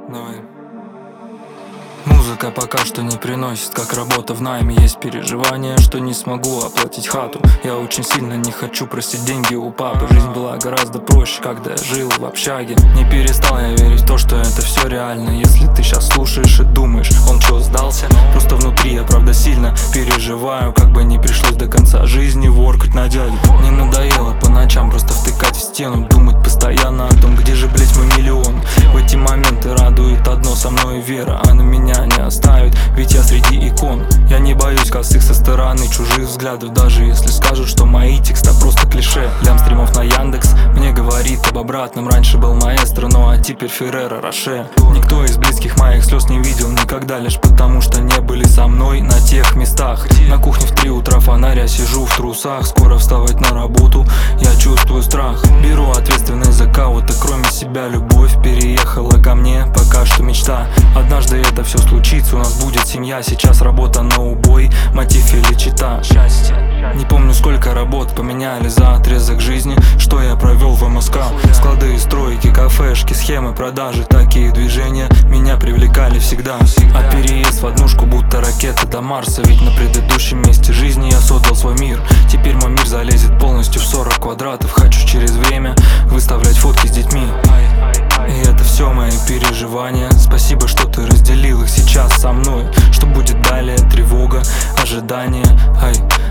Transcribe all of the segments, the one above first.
Давай. Музыка пока что не приносит, как работа в найме. Есть переживание, что не смогу оплатить хату. Я очень сильно не хочу просить деньги у папы. Жизнь была гораздо проще, когда я жил в общаге. Не перестал я верить в то, что это все реально. Если ты сейчас слушаешь и думаешь, он чё, сдался? Просто внутри я правда сильно переживаю. Как бы не пришлось до конца жизни воркать на дядю. Не надоело по ночам просто втыкать в стену, думать постоянно о том, где же, блять, мой миллион. В эти моменты радует одно: со мной вера, она меня не оставит, ведь я среди икон. Я не боюсь косых со стороны чужих взглядов, даже если скажут, что мои тексты просто клише. Лям стримов на Яндекс мне говорит об обратном. Раньше был маэстро, ну а теперь Ферреро Роше. Никто из близких моих слез не видел никогда, лишь потому что не были со мной на тех местах. На кухне в 3 утра фонаря сижу в трусах. Скоро вставать на работу, я чувствую страх. Беру ответственность за кого-то, кроме себя. Любовь переехала ко мне, пока что мечта. Однажды это все случится, у нас будет семья. Сейчас работа на убой, мотив или чита. Счастье. Не помню, сколько работ поменяли за отрезок жизни, что я провел в МСК. Склады, стройки, кафешки, схемы продажи, такие движения меня привлекали всегда. А переезд в однушку будто ракета до Марса, ведь на предыдущем месте жизни я создал свой мир. Теперь мой мир залезет полностью в 40 квадратов. Хочу через время выставлять фотки с детьми. И это все мои переживания. Спасибо, что ты разделил их сейчас со мной. Что будет далее? Тревога, ожидание.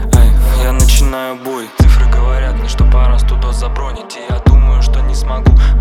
Я начинаю бой. Цифры говорят мне, что пора 100 доз забронить, и я думаю, что не смогу